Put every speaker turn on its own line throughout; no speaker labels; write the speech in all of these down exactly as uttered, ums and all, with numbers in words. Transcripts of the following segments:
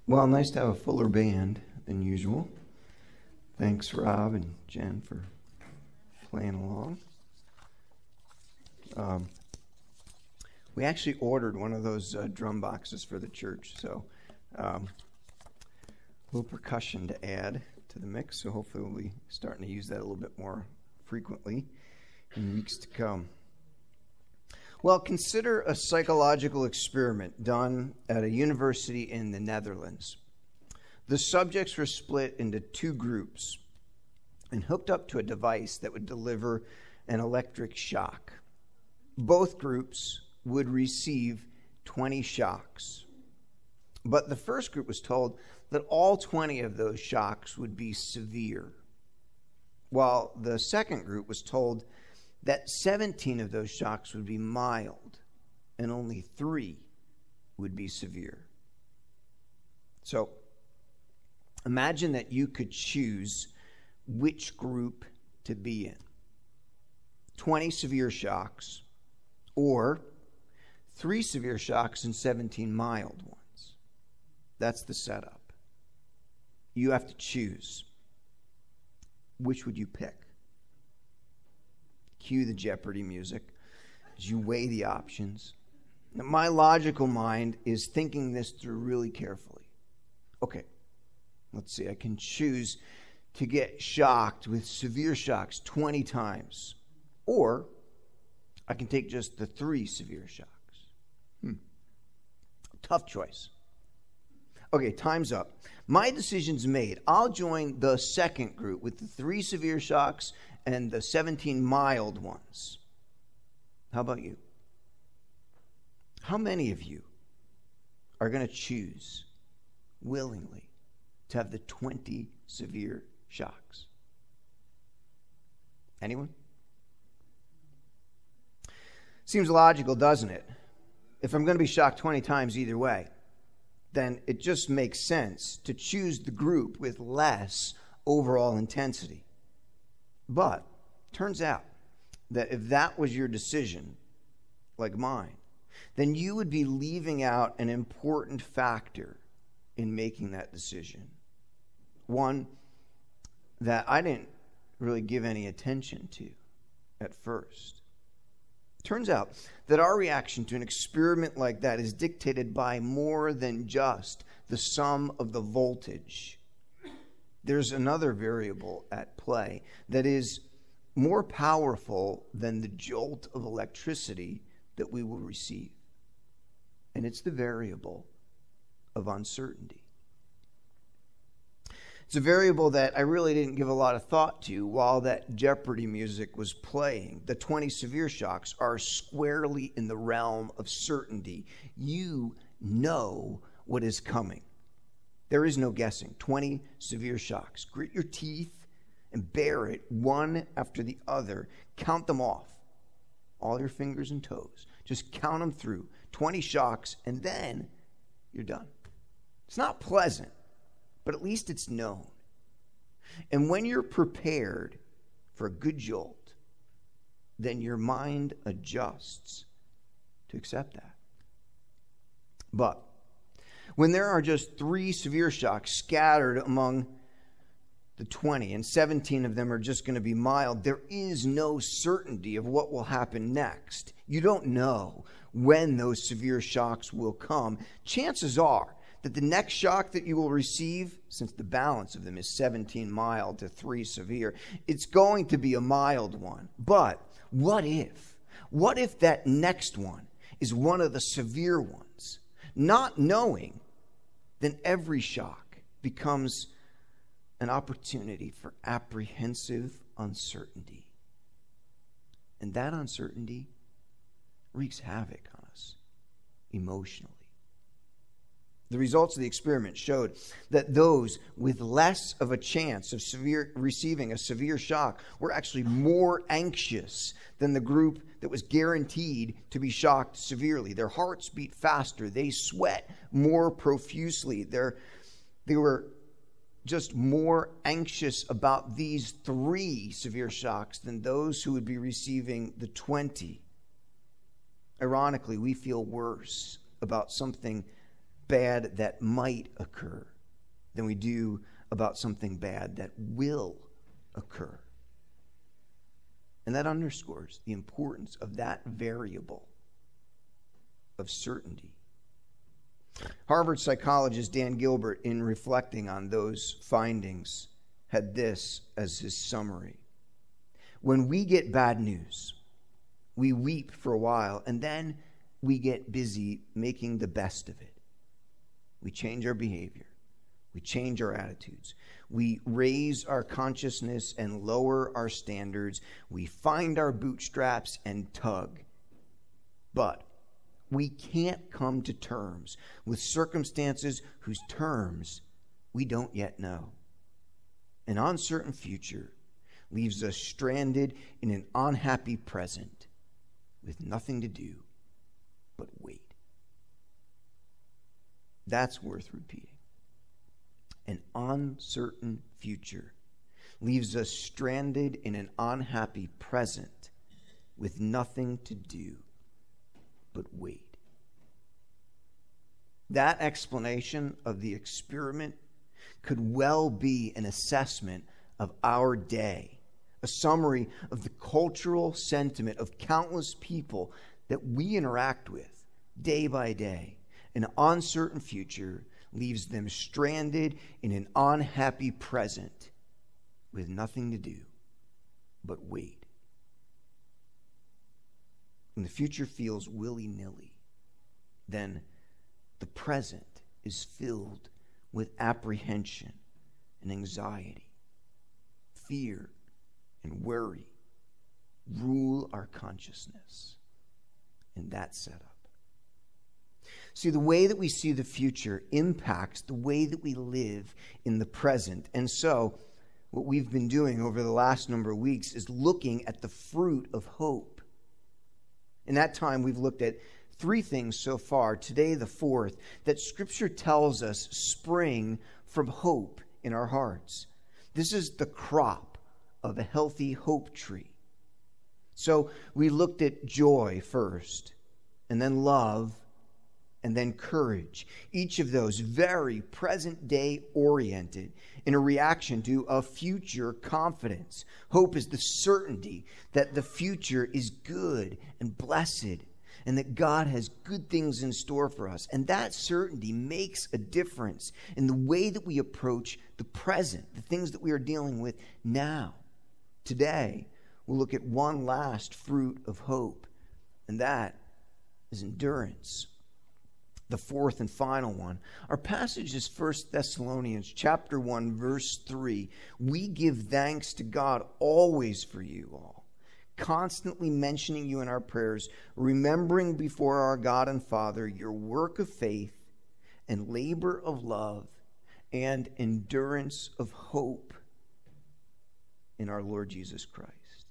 Well, nice to have a fuller band than usual. Thanks, Rob and Jen, for playing along. Um, we actually ordered one of those uh, drum boxes for the church, so um, a little percussion to add to the mix, so hopefully we'll be starting to use that a little bit more frequently in weeks to come. Well, consider a psychological experiment done at a university in the Netherlands. The subjects were split into two groups and hooked up to a device that would deliver an electric shock. Both groups would receive twenty shocks. But the first group was told that all twenty of those shocks would be severe, while the second group was told that seventeen of those shocks would be mild and only three would be severe. So imagine that you could choose which group to be in. twenty severe shocks or three severe shocks and seventeen mild ones. That's the setup. You have to choose. Which would you pick? Cue the Jeopardy music as you weigh the options. Now, my logical mind is thinking this through really carefully. Okay, let's see. I can choose to get shocked with severe shocks twenty times. Or I can take just the three severe shocks. Hmm. Tough choice. Okay, time's up. My decision's made. I'll join the second group with the three severe shocks and the seventeen mild ones. How about you? How many of you are going to choose willingly to have the twenty severe shocks? Anyone? Seems logical, doesn't it? If I'm going to be shocked twenty times either way, then it just makes sense to choose the group with less overall intensity. But turns out that if that was your decision, like mine, then you would be leaving out an important factor in making that decision. One that I didn't really give any attention to at first. Turns out that our reaction to an experiment like that is dictated by more than just the sum of the voltage. There's another variable at play that is more powerful than the jolt of electricity that we will receive. And it's the variable of uncertainty. It's a variable that I really didn't give a lot of thought to while that Jeopardy music was playing. The twenty severe shocks are squarely in the realm of certainty. You know what is coming. There is no guessing. twenty severe shocks. Grit your teeth and bear it one after the other. Count them off. All your fingers and toes. Just count them through. twenty shocks, and then you're done. It's not pleasant, but at least it's known. And when you're prepared for a good jolt, then your mind adjusts to accept that. But when there are just three severe shocks scattered among the twenty, and seventeen of them are just going to be mild, there is no certainty of what will happen next. You don't know when those severe shocks will come. Chances are that the next shock that you will receive, since the balance of them is seventeen mild to three severe, it's going to be a mild one. But what if? What if that next one is one of the severe ones? Not knowing, then every shock becomes an opportunity for apprehensive uncertainty. And that uncertainty wreaks havoc on us emotionally. The results of the experiment showed that those with less of a chance of severe receiving a severe shock were actually more anxious than the group that was guaranteed to be shocked severely. Their hearts beat faster. They sweat more profusely. They're, they were just more anxious about these three severe shocks than those who would be receiving the twenty. Ironically, we feel worse about something bad that might occur than we do about something bad that will occur. And that underscores the importance of that variable of certainty. Harvard psychologist Dan Gilbert, in reflecting on those findings, had this as his summary. When we get bad news, we weep for a while, and then we get busy making the best of it. We change our behavior. We change our attitudes. We raise our consciousness and lower our standards. We find our bootstraps and tug. But we can't come to terms with circumstances whose terms we don't yet know. An uncertain future leaves us stranded in an unhappy present with nothing to do but wait. That's worth repeating. An uncertain future leaves us stranded in an unhappy present with nothing to do but wait. That explanation of the experiment could well be an assessment of our day, a summary of the cultural sentiment of countless people that we interact with day by day. An uncertain future leaves them stranded in an unhappy present with nothing to do but wait. When the future feels willy-nilly, then the present is filled with apprehension and anxiety. Fear and worry rule our consciousness in that setup. See, the way that we see the future impacts the way that we live in the present. And so, what we've been doing over the last number of weeks is looking at the fruit of hope. In that time, we've looked at three things so far. Today, the fourth, that Scripture tells us spring from hope in our hearts. This is the crop of a healthy hope tree. So, we looked at joy first, and then love, and then courage. Each of those very present-day oriented in a reaction to a future confidence. Hope is the certainty that the future is good and blessed and that God has good things in store for us. And that certainty makes a difference in the way that we approach the present, the things that we are dealing with now. Today, we'll look at one last fruit of hope, and that is endurance. The fourth and final one. Our passage is First Thessalonians chapter one, verse three. We give thanks to God always for you all, constantly mentioning you in our prayers, remembering before our God and Father your work of faith and labor of love and endurance of hope in our Lord Jesus Christ.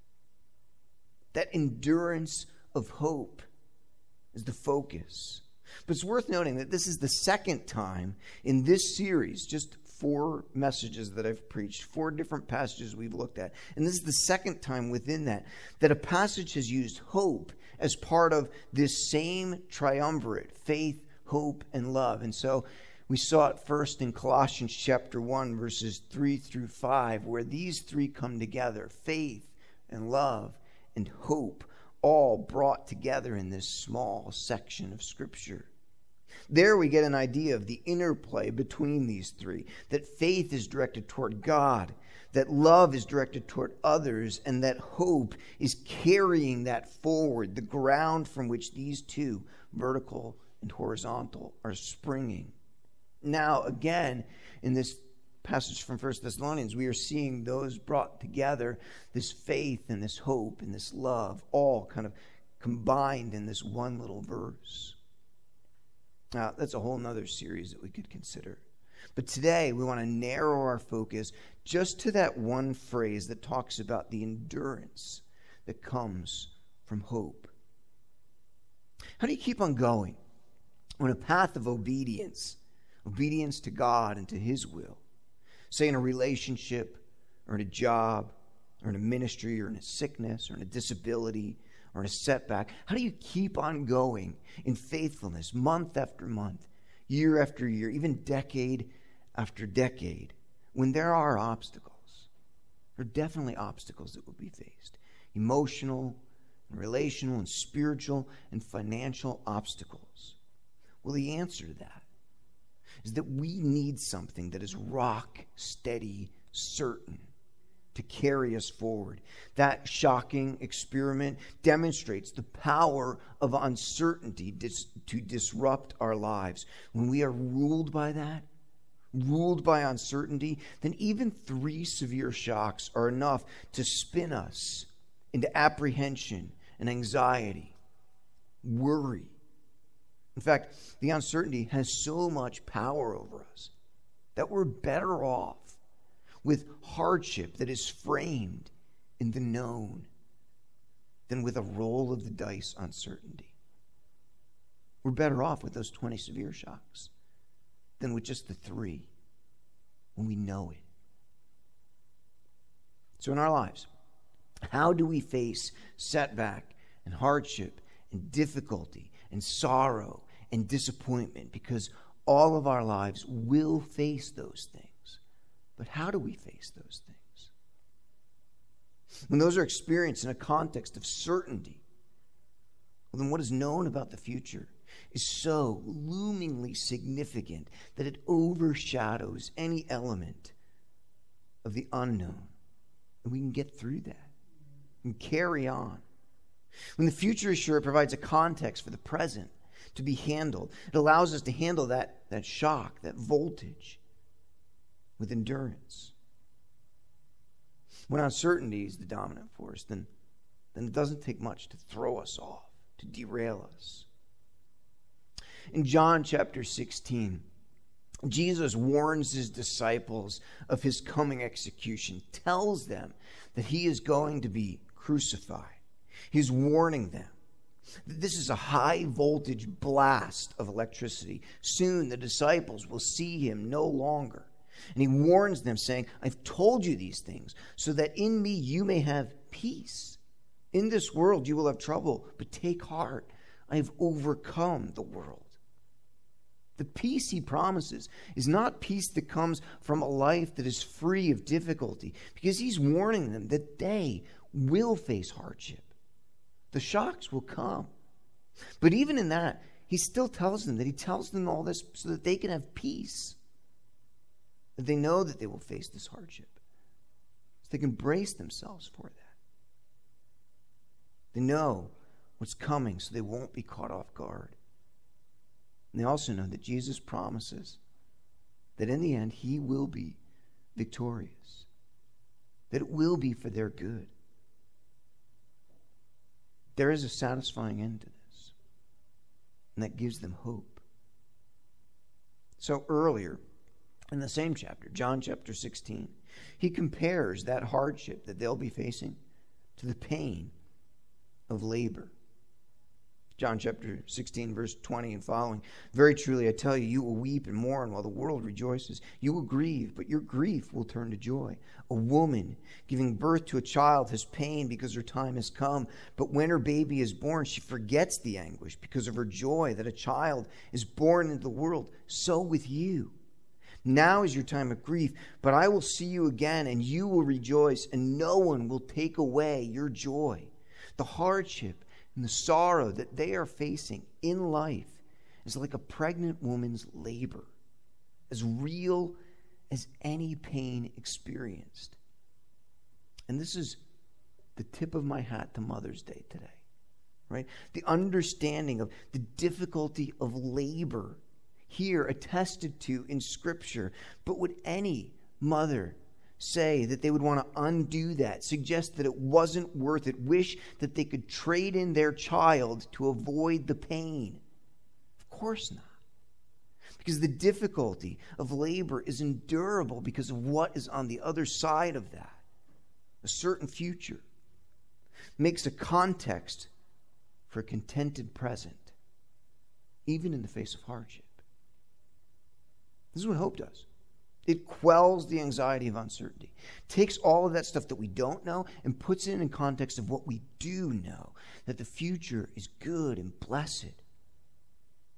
That endurance of hope is the focus. But it's worth noting that this is the second time in this series, just four messages that I've preached, four different passages we've looked at. And this is the second time within that, that a passage has used hope as part of this same triumvirate, faith, hope, and love. And so we saw it first in Colossians chapter one, verses three through five, where these three come together, faith and love and hope, all brought together in this small section of Scripture. There we get an idea of the interplay between these three, that faith is directed toward God, that love is directed toward others, and that hope is carrying that forward, the ground from which these two, vertical and horizontal, are springing. Now, again, in this passage from First Thessalonians, we are seeing those brought together, this faith and this hope and this love, all kind of combined in this one little verse. Now, that's a whole nother series that we could consider. But today, we want to narrow our focus just to that one phrase that talks about the endurance that comes from hope. How do you keep on going on a path of obedience, obedience to God and to His will? Say in a relationship, or in a job, or in a ministry, or in a sickness, or in a disability, or in a setback. How do you keep on going in faithfulness month after month, year after year, even decade after decade, when there are obstacles, there are definitely obstacles that will be faced. Emotional, and relational, and spiritual, and financial obstacles. Well, the answer to that is that we need something that is rock steady, certain, to carry us forward. That shocking experiment demonstrates the power of uncertainty dis- to disrupt our lives. When we are ruled by that, ruled by uncertainty, then even three severe shocks are enough to spin us into apprehension and anxiety, worry. In fact, the uncertainty has so much power over us that we're better off with hardship that is framed in the known than with a roll of the dice uncertainty. We're better off with those twenty severe shocks than with just the three when we know it. So in our lives, how do we face setback and hardship and difficulty and sorrow and disappointment? Because all of our lives will face those things. But how do we face those things? When those are experienced in a context of certainty, well, then what is known about the future is so loomingly significant that it overshadows any element of the unknown. And we can get through that and carry on. When the future is sure, it provides a context for the present to be handled. It allows us to handle that, that shock, that voltage, with endurance. When uncertainty is the dominant force, then, then it doesn't take much to throw us off, to derail us. In John chapter sixteen, Jesus warns his disciples of his coming execution, tells them that he is going to be crucified. He's warning them that this is a high voltage blast of electricity. Soon the disciples will see him no longer. And he warns them, saying, I've told you these things so that in me you may have peace. In this world you will have trouble, but take heart. I have overcome the world. The peace he promises is not peace that comes from a life that is free of difficulty, because he's warning them that they will face hardship. The shocks will come. But even in that, he still tells them that he tells them all this so that they can have peace. That they know that they will face this hardship. So they can brace themselves for that. They know what's coming so they won't be caught off guard. And they also know that Jesus promises that in the end he will be victorious. That it will be for their good. There is a satisfying end to this. And that gives them hope. So earlier, in the same chapter, John chapter sixteen, he compares that hardship that they'll be facing to the pain of labor. John chapter sixteen, verse twenty and following. Very truly, I tell you, you will weep and mourn while the world rejoices. You will grieve, but your grief will turn to joy. A woman giving birth to a child has pain because her time has come. But when her baby is born, she forgets the anguish because of her joy that a child is born into the world. So with you. Now is your time of grief, but I will see you again, and you will rejoice, and no one will take away your joy. The hardship and the sorrow that they are facing in life is like a pregnant woman's labor, as real as any pain experienced. And this is the tip of my hat to Mother's Day today, right? The understanding of the difficulty of labor here attested to in Scripture. But would any mother say that they would want to undo that, suggest that it wasn't worth it, wish that they could trade in their child to avoid the pain? Of course not. Because the difficulty of labor is endurable because of what is on the other side of that. A certain future makes a context for a contented present, even in the face of hardship. This is what hope does. It quells the anxiety of uncertainty, takes all of that stuff that we don't know and puts it in context of what we do know, that the future is good and blessed.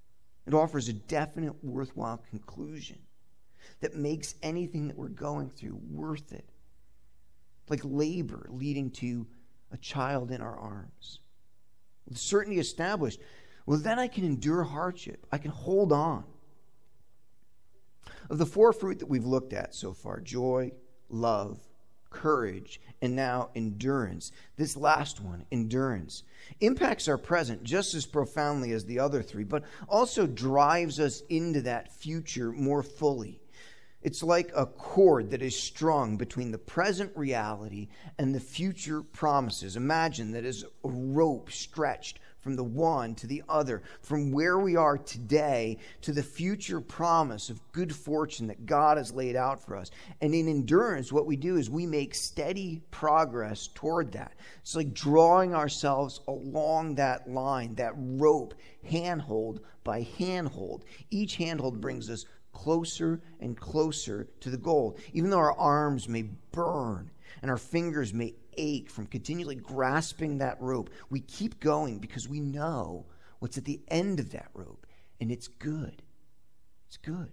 It offers a definite, worthwhile conclusion that makes anything that we're going through worth it. Like labor leading to a child in our arms. With certainty established, well, then I can endure hardship. I can hold on. Of the four fruit that we've looked at so far, joy, love, courage, and now endurance, this last one, endurance, impacts our present just as profoundly as the other three, but also drives us into that future more fully. It's like a cord that is strung between the present reality and the future promises. Imagine that as a rope stretched from the one to the other, from where we are today to the future promise of good fortune that God has laid out for us. And in endurance, what we do is we make steady progress toward that. It's like drawing ourselves along that line, that rope, handhold by handhold. Each handhold brings us closer and closer to the goal. Even though our arms may burn and our fingers may ache from continually grasping that rope, we keep going because we know what's at the end of that rope, and it's good. It's good.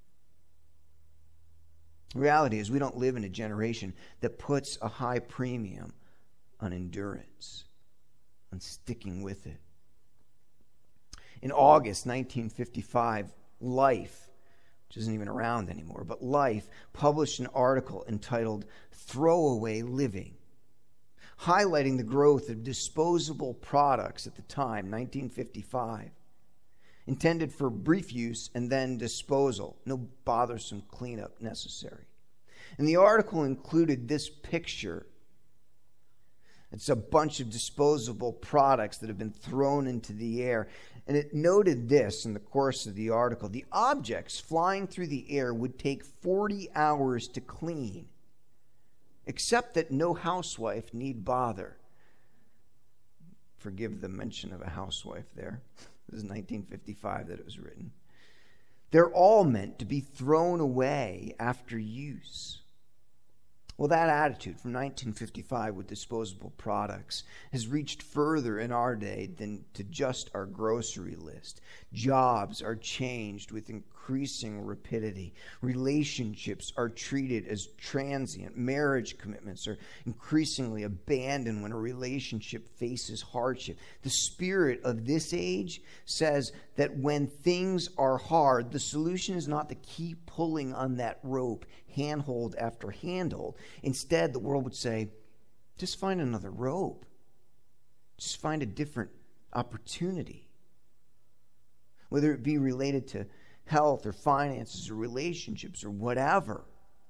The reality is we don't live in a generation that puts a high premium on endurance, on sticking with it. In August nineteen fifty-five, Life, which isn't even around anymore, but Life published an article entitled Throwaway Living, highlighting the growth of disposable products at the time, nineteen fifty-five, intended for brief use and then disposal, no bothersome cleanup necessary. And the article included this picture. It's a bunch of disposable products that have been thrown into the air. And it noted this in the course of the article. The objects flying through the air would take forty hours to clean, except that no housewife need bother. Forgive the mention of a housewife there. This is nineteen fifty-five that it was written. They're all meant to be thrown away after use. Well, that attitude from nineteen fifty-five with disposable products has reached further in our day than to just our grocery list. Jobs are changed with increasing rapidity. Relationships are treated as transient. Marriage commitments are increasingly abandoned when a relationship faces hardship. The spirit of this age says that when things are hard, the solution is not to keep pulling on that rope, handhold after handhold. Instead, the world would say, just find another rope. Just find a different opportunity. Whether it be related to health or finances or relationships or whatever.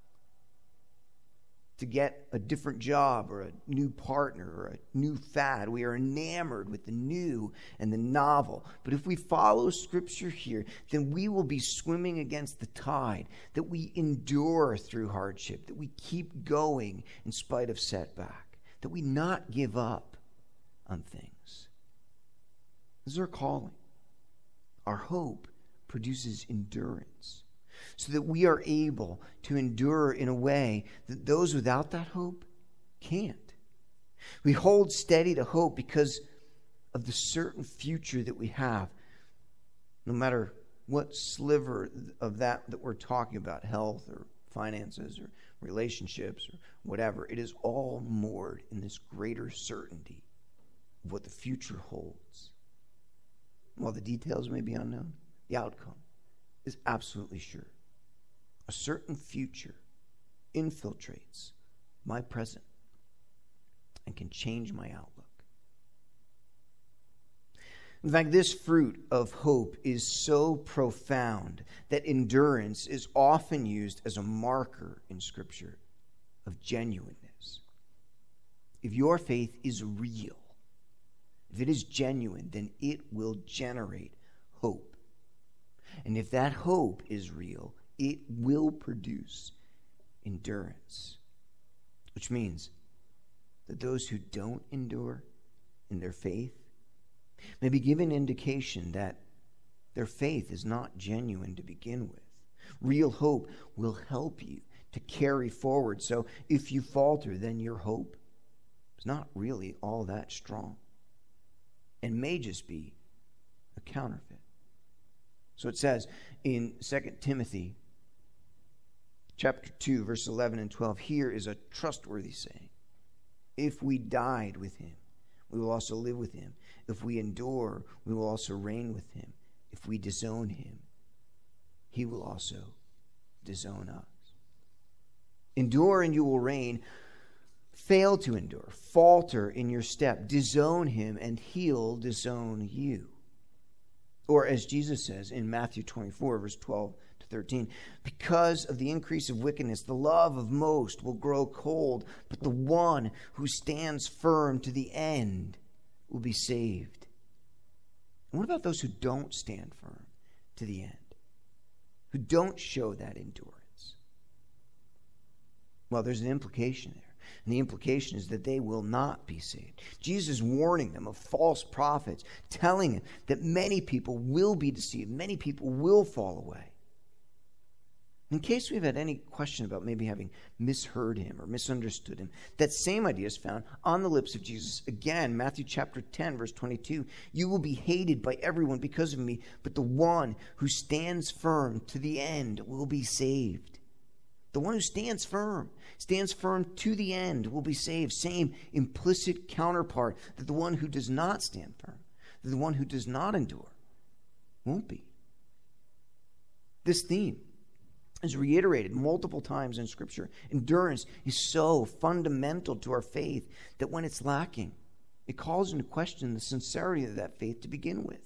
To get a different job or a new partner or a new fad. We are enamored with the new and the novel. But if we follow Scripture here, then we will be swimming against the tide, that we endure through hardship, that we keep going in spite of setback, that we not give up on things. This is our calling. Our hope produces endurance, so that we are able to endure in a way that those without that hope can't. We hold steady to hope because of the certain future that we have, no matter what sliver of that that we're talking about, health or finances or relationships or whatever. It is all moored in this greater certainty of what the future holds. While the details may be unknown, the outcome is absolutely sure. A certain future infiltrates my present and can change my outlook. In fact, this fruit of hope is so profound that endurance is often used as a marker in Scripture of genuineness. If your faith is real, if it is genuine, then it will generate hope. And if that hope is real, it will produce endurance. Which means that those who don't endure in their faith may be given indication that their faith is not genuine to begin with. Real hope will help you to carry forward. So if you falter, then your hope is not really all that strong and may just be a counterfeit. So it says in Second Timothy chapter two, verse eleven and twelve, here is a trustworthy saying. If we died with him, we will also live with him. If we endure, we will also reign with him. If we disown him, he will also disown us. Endure and you will reign. Fail to endure. Falter in your step. Disown him and he'll disown you. Or as Jesus says in Matthew twenty-four, verse twelve to thirteen, because of the increase of wickedness, the love of most will grow cold, but the one who stands firm to the end will be saved. And what about those who don't stand firm to the end? Who don't show that endurance? Well, there's an implication there. And the implication is that they will not be saved. Jesus is warning them of false prophets, telling them that many people will be deceived, many people will fall away. In case we've had any question about maybe having misheard him or misunderstood him, that same idea is found on the lips of Jesus. Again, Matthew chapter ten, verse twenty-two, you will be hated by everyone because of me, but the one who stands firm to the end will be saved. The one who stands firm, stands firm to the end will be saved. Same implicit counterpart that the one who does not stand firm, that the one who does not endure, won't be. This theme is reiterated multiple times in Scripture. Endurance is so fundamental to our faith that when it's lacking, it calls into question the sincerity of that faith to begin with.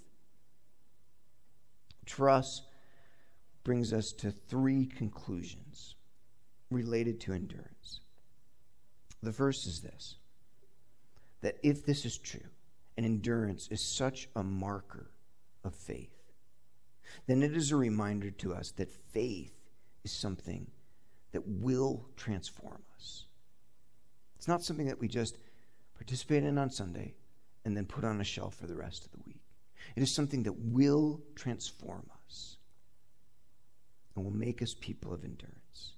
Trust brings us to three conclusions related to endurance. The first is this, that if this is true, and endurance is such a marker of faith, then it is a reminder to us that faith is something that will transform us. It's not something that we just participate in on Sunday and then put on a shelf for the rest of the week. It is something that will transform us and will make us people of endurance.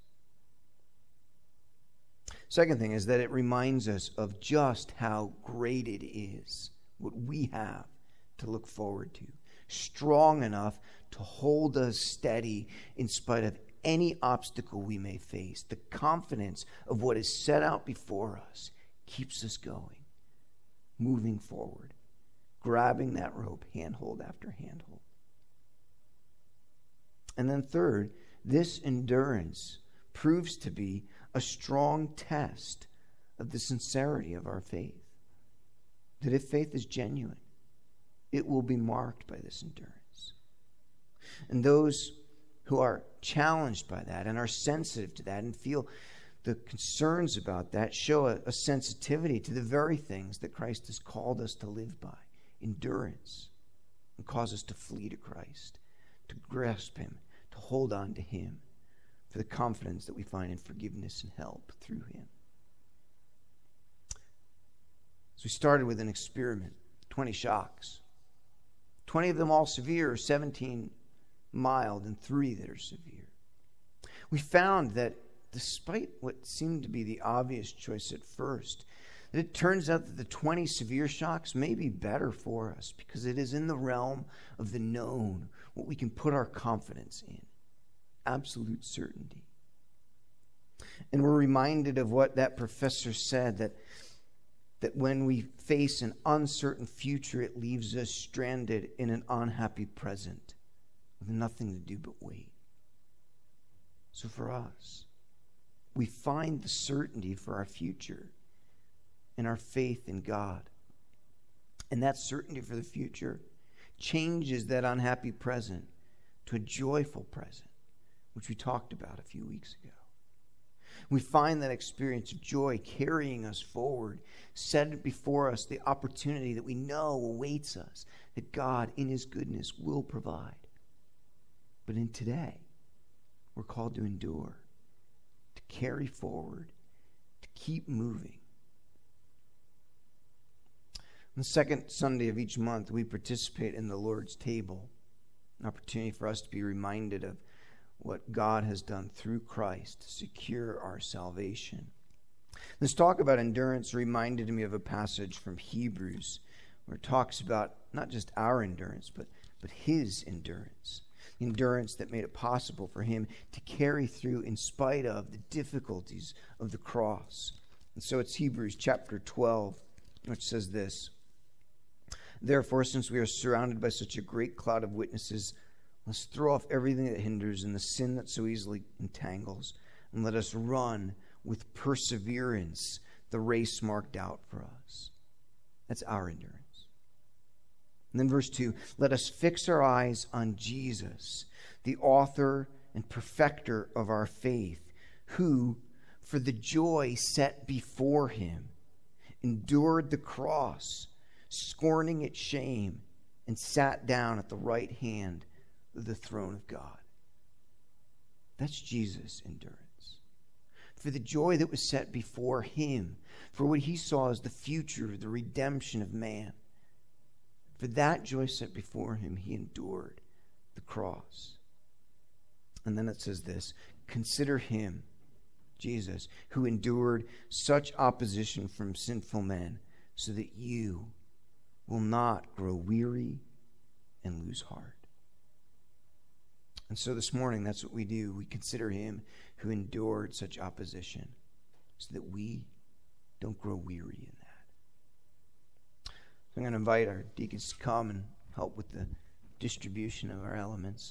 Second thing is that it reminds us of just how great it is, what we have to look forward to, strong enough to hold us steady in spite of any obstacle we may face. The confidence of what is set out before us keeps us going, moving forward, grabbing that rope handhold after handhold. And then third, this endurance proves to be a strong test of the sincerity of our faith. That if faith is genuine, it will be marked by this endurance. And those who are challenged by that and are sensitive to that and feel the concerns about that show a, a sensitivity to the very things that Christ has called us to live by. Endurance. And cause us to flee to Christ, to grasp him, to hold on to him, for the confidence that we find in forgiveness and help through him. So we started with an experiment, twenty shocks. twenty of them all severe, seventeen mild, and three that are severe. We found that despite what seemed to be the obvious choice at first, that it turns out that the twenty severe shocks may be better for us because it is in the realm of the known, what we can put our confidence in. Absolute certainty. And we're reminded of what that professor said, that, that when we face an uncertain future, it leaves us stranded in an unhappy present with nothing to do but wait. So for us, we find the certainty for our future in our faith in God. And that certainty for the future changes that unhappy present to a joyful present, which we talked about a few weeks ago. We find that experience of joy carrying us forward, set before us the opportunity that we know awaits us, that God in his goodness will provide. But in today, we're called to endure, to carry forward, to keep moving. On the second Sunday of each month, we participate in the Lord's table, an opportunity for us to be reminded of what God has done through Christ to secure our salvation. This talk about endurance reminded me of a passage from Hebrews where it talks about not just our endurance, but, but his endurance. endurance that made it possible for him to carry through in spite of the difficulties of the cross. And so it's Hebrews chapter twelve, which says this: "Therefore, since we are surrounded by such a great cloud of witnesses, let's throw off everything that hinders and the sin that so easily entangles, and let us run with perseverance the race marked out for us." That's our endurance. And then verse two, "Let us fix our eyes on Jesus, the author and perfecter of our faith, who, for the joy set before him, endured the cross, scorning its shame, and sat down at the right hand of the throne of God." That's Jesus' endurance. For the joy that was set before him, for what he saw as the future, the redemption of man, for that joy set before him, he endured the cross. And then it says this: "Consider him," Jesus, "who endured such opposition from sinful men, so that you will not grow weary and lose heart." And so this morning, that's what we do. We consider him who endured such opposition, so that we don't grow weary in that. I'm going to invite our deacons to come and help with the distribution of our elements.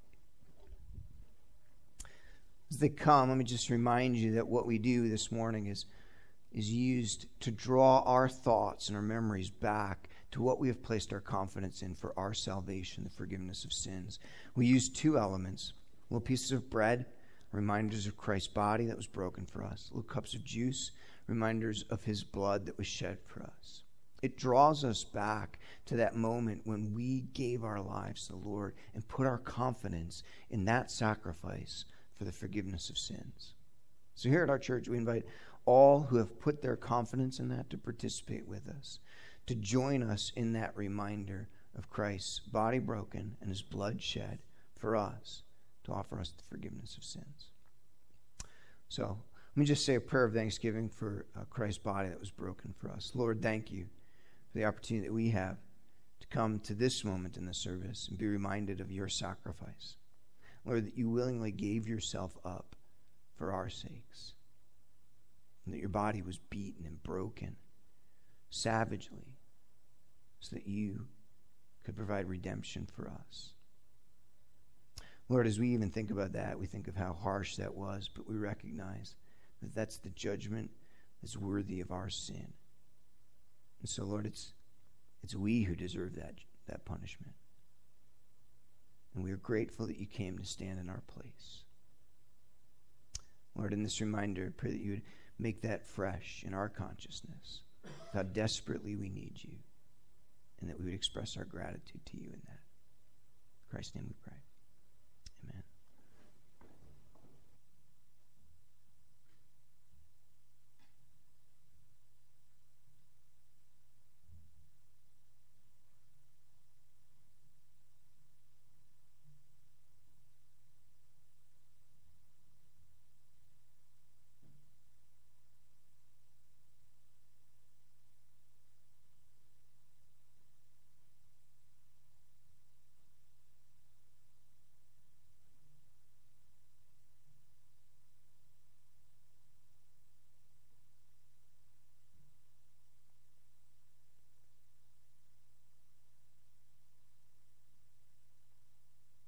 As they come, let me just remind you that what we do this morning is, is used to draw our thoughts and our memories back to what we have placed our confidence in for our salvation, the forgiveness of sins. We use two elements: little pieces of bread, reminders of Christ's body that was broken for us; little cups of juice, reminders of his blood that was shed for us. It draws us back to that moment when we gave our lives to the Lord and put our confidence in that sacrifice for the forgiveness of sins. So here at our church, we invite all who have put their confidence in that to participate with us, to join us in that reminder of Christ's body broken and his blood shed for us, to offer us the forgiveness of sins. So let me just say a prayer of thanksgiving for uh, Christ's body that was broken for us. Lord, thank you for the opportunity that we have to come to this moment in the service and be reminded of your sacrifice. Lord, that you willingly gave yourself up for our sakes, and that your body was beaten and broken savagely so that you could provide redemption for us. Lord, as we even think about that, we think of how harsh that was, but we recognize that that's the judgment that's worthy of our sin. And so, Lord, it's it's we who deserve that, that punishment. And we are grateful that you came to stand in our place. Lord, in this reminder, I pray that you would make that fresh in our consciousness, how desperately we need you, and that we would express our gratitude to you in that. In Christ's name we pray.